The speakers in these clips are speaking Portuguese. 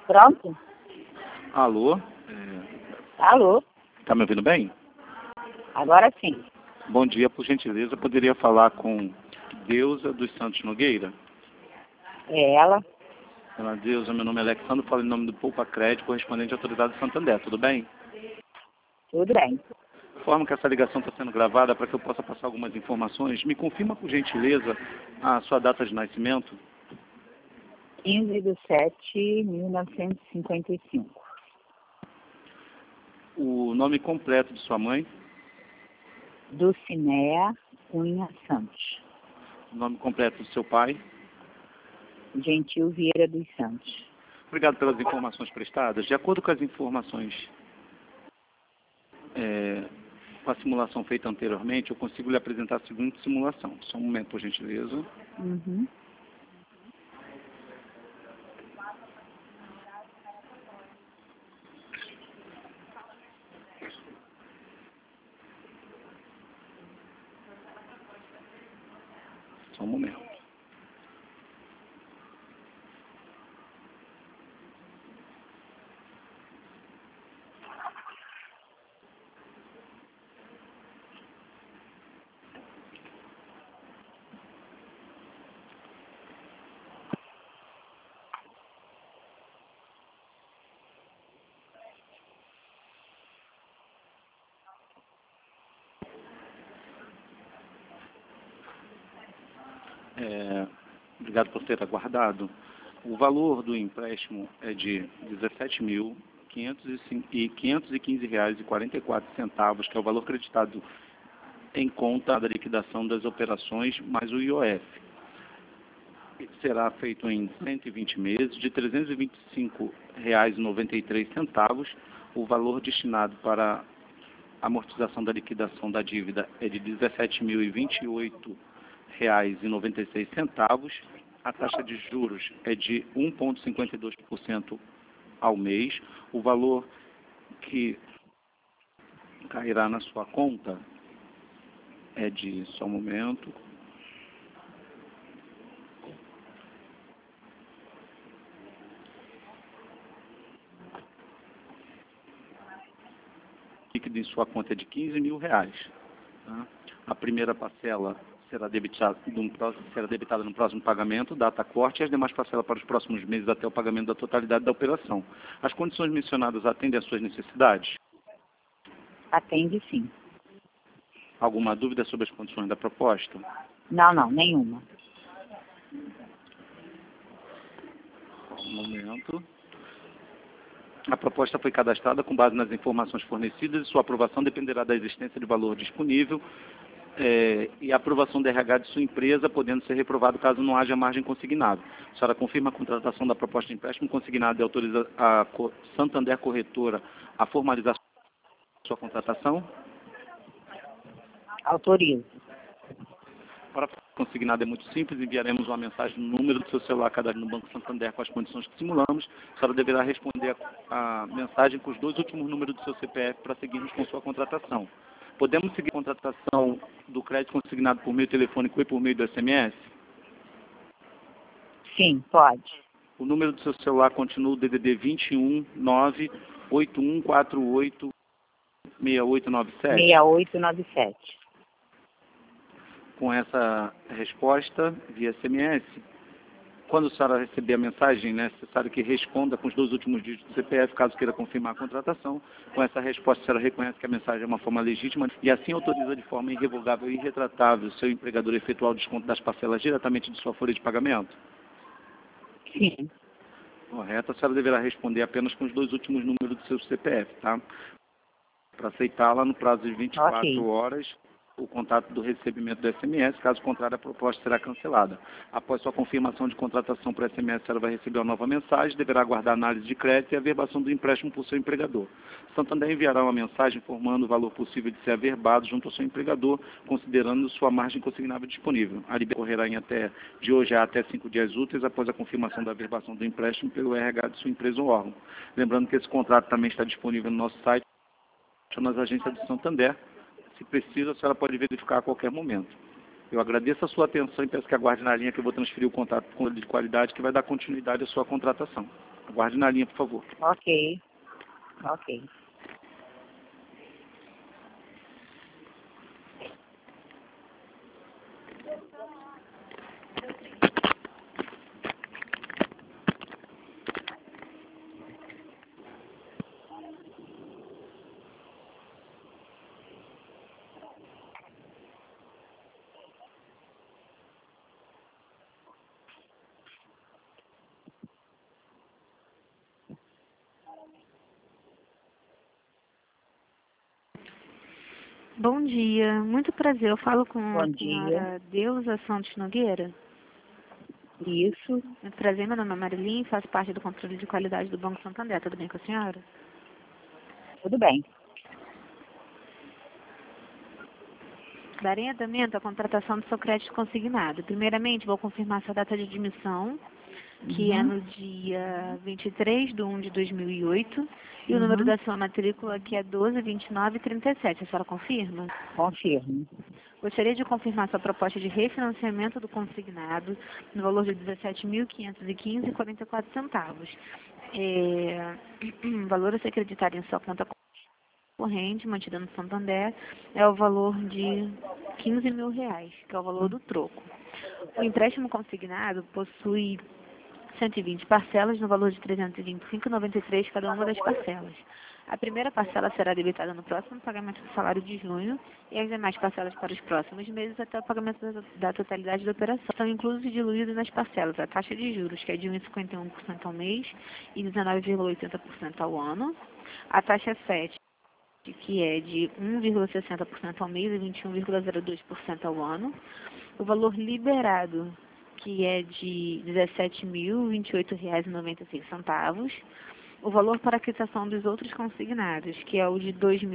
Pronto? Alô? Alô? Tá me ouvindo bem? Agora sim. Bom dia, por gentileza, poderia falar com Deusa dos Santos Nogueira? É ela? Dona Deusa, meu nome é Alexandre, falo em nome do Poupa Crédito, correspondente à autoridade de Santander, tudo bem? Tudo bem. Informo que essa ligação está sendo gravada para que eu possa passar algumas informações. Me confirma, por gentileza, a sua data de nascimento? 15/7/1955. O nome completo de sua mãe? Dulcinea Cunha Santos. O nome completo do seu pai? Gentil Vieira dos Santos. Obrigado pelas informações prestadas. De acordo com as informações, com a simulação feita anteriormente, eu consigo lhe apresentar a seguinte simulação. Só um momento, por gentileza. Uhum. Só um momento. Obrigado por ter aguardado. O valor do empréstimo é de R$ 17.515,44, que é o valor creditado em conta da liquidação das operações, mais o IOF. Será feito em 120 meses, de R$ 325,93. O valor destinado para amortização da liquidação da dívida é de R$ 17.028,96. A taxa de juros é de 1,52% ao mês. O valor que cairá na sua conta é de, só um momento, líquido em sua conta é de R$ 15.000. Tá? A primeira parcela será debitada no próximo pagamento, data corte, e as demais parcelas para os próximos meses até o pagamento da totalidade da operação. As condições mencionadas atendem às suas necessidades? Atende sim. Alguma dúvida sobre as condições da proposta? Não, nenhuma. Um momento. A proposta foi cadastrada com base nas informações fornecidas e sua aprovação dependerá da existência de valor disponível e a aprovação do RH de sua empresa, podendo ser reprovado caso não haja margem consignável. A senhora confirma a contratação da proposta de empréstimo consignado e autoriza a Santander Corretora a formalizar sua contratação? Autorizo. Para consignado é muito simples, enviaremos uma mensagem no número do seu celular cadastrado no Banco Santander com as condições que simulamos. A senhora deverá responder a mensagem com os 2 últimos números do seu CPF para seguirmos com sua contratação. Podemos seguir a contratação do crédito consignado por meio telefônico e por meio do SMS? Sim, pode. O número do seu celular continua o DDD 21 98148 6897? 6897. Com essa resposta via SMS, quando a senhora receber a mensagem, é necessário que responda com os 2 últimos dígitos do CPF, caso queira confirmar a contratação. Com essa resposta, a senhora reconhece que a mensagem é uma forma legítima e assim autoriza de forma irrevogável e irretratável o seu empregador a efetuar o desconto das parcelas diretamente de sua folha de pagamento? Sim. Correto. A senhora deverá responder apenas com os 2 últimos números do seu CPF, tá? Para aceitá-la, no prazo de 24 horas, o contato do recebimento do SMS, caso contrário, a proposta será cancelada. Após sua confirmação de contratação por SMS, ela vai receber uma nova mensagem, deverá aguardar análise de crédito e a averbação do empréstimo por seu empregador. Santander enviará uma mensagem informando o valor possível de ser averbado junto ao seu empregador, considerando sua margem consignável disponível. A liberação ocorrerá de hoje a até 5 dias úteis após a confirmação da averbação do empréstimo pelo RH de sua empresa ou órgão. Lembrando que esse contrato também está disponível no nosso site, nas agências do Santander. Se precisa, a senhora pode verificar a qualquer momento. Eu agradeço a sua atenção e peço que aguarde na linha que eu vou transferir o contato com de qualidade que vai dar continuidade à sua contratação. Aguarde na linha, por favor. Ok. Ok. Bom dia, muito prazer. Eu falo com Bom a dia. senhora Deusa Santos Nogueira. Isso. Muito prazer, meu nome é Marilyn, faço parte do controle de qualidade do Banco Santander. Tudo bem com a senhora? Tudo bem. Darei andamento à contratação do seu crédito consignado. Primeiramente, vou confirmar sua data de admissão, que é no dia 23/1/2008, e o número da sua matrícula, que é 122937. A senhora confirma? Confirmo. Gostaria de confirmar sua proposta de refinanciamento do consignado no valor de R$ 17.515,44. O valor a ser acreditado em sua conta corrente, mantida no Santander, é o valor de R$ 15.000, que é o valor do troco. O empréstimo consignado possui 120 parcelas no valor de R$ 325,93 cada uma das parcelas. A primeira parcela será debitada no próximo pagamento do salário de junho e as demais parcelas para os próximos meses até o pagamento da totalidade da operação. São inclusos e diluídos nas parcelas a taxa de juros, que é de 1,51% ao mês e 19,80% ao ano, a taxa FET, que é de 1,60% ao mês e 21,02% ao ano, o valor liberado, que é de R$ 17.028,96, o valor para a quitação dos outros consignados, que é o de R$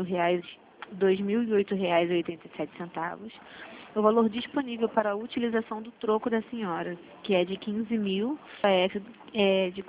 2.008,87, o valor disponível para a utilização do troco da senhora, que é de 15.000, de R$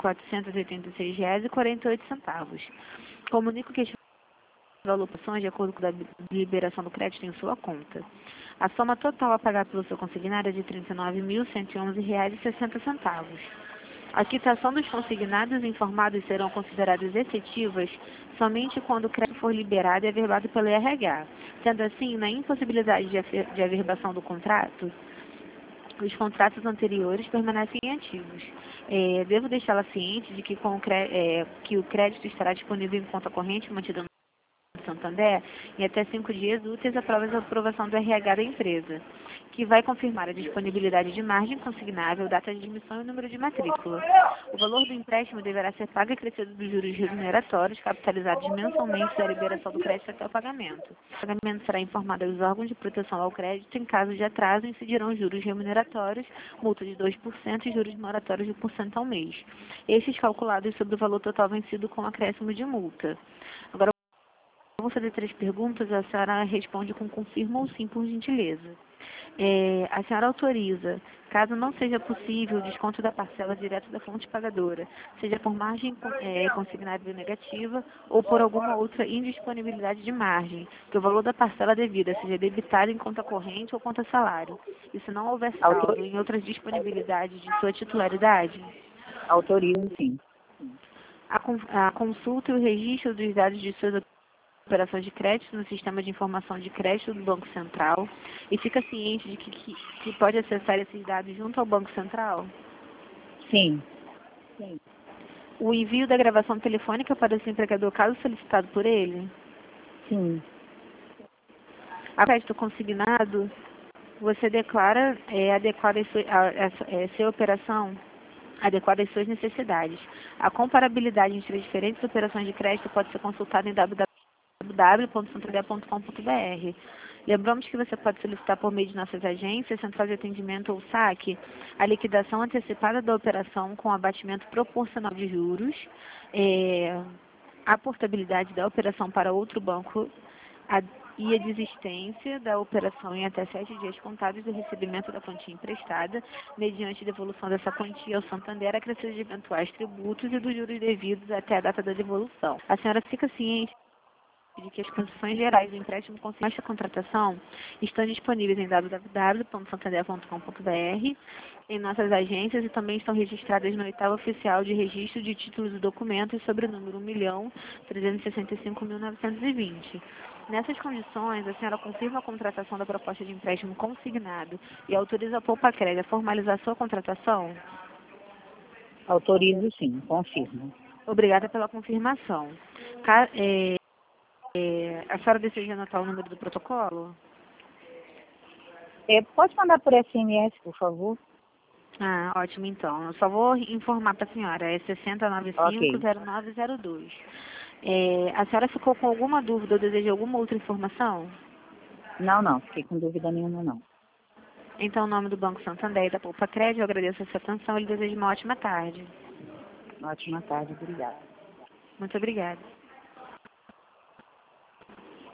486,48. Comunico que este valor de acordo com a liberação do crédito em sua conta. A soma total a pagar pelo seu consignado é de R$ 39.111,60. A quitação dos consignados informados serão consideradas efetivas somente quando o crédito for liberado e averbado pelo RH. Sendo assim, na impossibilidade de averbação do contrato, os contratos anteriores permanecem ativos. Devo deixá-la ciente de que, que o crédito estará disponível em conta corrente mantida no Santander em até 5 dias úteis após a aprovação do RH da empresa, que vai confirmar a disponibilidade de margem consignável, data de admissão e número de matrícula. O valor do empréstimo deverá ser pago e acrescido dos juros remuneratórios, capitalizados mensalmente da liberação do crédito até o pagamento. O pagamento será informado aos órgãos de proteção ao crédito. Em caso de atraso, incidirão juros remuneratórios, multa de 2% e juros moratórios de 1% ao mês. Estes calculados sobre o valor total vencido com acréscimo de multa. Agora, vamos fazer 3 perguntas, a senhora responde com confirma ou sim, por gentileza. A senhora autoriza, caso não seja possível, o desconto da parcela direto da fonte pagadora, seja por margem consignável negativa ou por alguma outra indisponibilidade de margem, que o valor da parcela devida seja debitado em conta corrente ou conta salário, e se não houver saldo em outras disponibilidades de sua titularidade? Autorizo, sim. A consulta e o registro dos dados de suas operações de crédito no sistema de informação de crédito do Banco Central e fica ciente de que pode acessar esses dados junto ao Banco Central? Sim. O envio da gravação telefônica para o seu empregador, caso solicitado por ele? Sim. A crédito consignado, você declara adequada a sua operação adequada às suas necessidades. A comparabilidade entre as diferentes operações de crédito pode ser consultada em www.santander.com.br. Lembramos que você pode solicitar por meio de nossas agências, central de atendimento ou saque, a liquidação antecipada da operação com abatimento proporcional de juros, a portabilidade da operação para outro banco e a desistência da operação em até 7 dias contados do recebimento da quantia emprestada, mediante devolução dessa quantia ao Santander, acrescido de eventuais tributos e dos juros devidos até a data da devolução. A senhora fica ciente de que as condições gerais do empréstimo consignados à contratação estão disponíveis em www.santander.com.br, em nossas agências e também estão registradas no edital oficial de registro de títulos e documentos sobre o número 1.365.920. Nessas condições, a senhora confirma a contratação da proposta de empréstimo consignado e autoriza a Poupa-Crédito a formalizar sua contratação? Autorizo sim, confirmo. Obrigada pela confirmação. A senhora deseja anotar o número do protocolo? Pode mandar por SMS, por favor? Ah, ótimo, então. Eu só vou informar para a senhora. É 6095-0902. A senhora ficou com alguma dúvida ou deseja alguma outra informação? Não, fiquei com dúvida nenhuma, não. Então, em nome do Banco Santander e da Poupa Crédito, eu agradeço a sua atenção e lhe desejo uma ótima tarde. Uma ótima tarde, obrigada. Muito obrigada.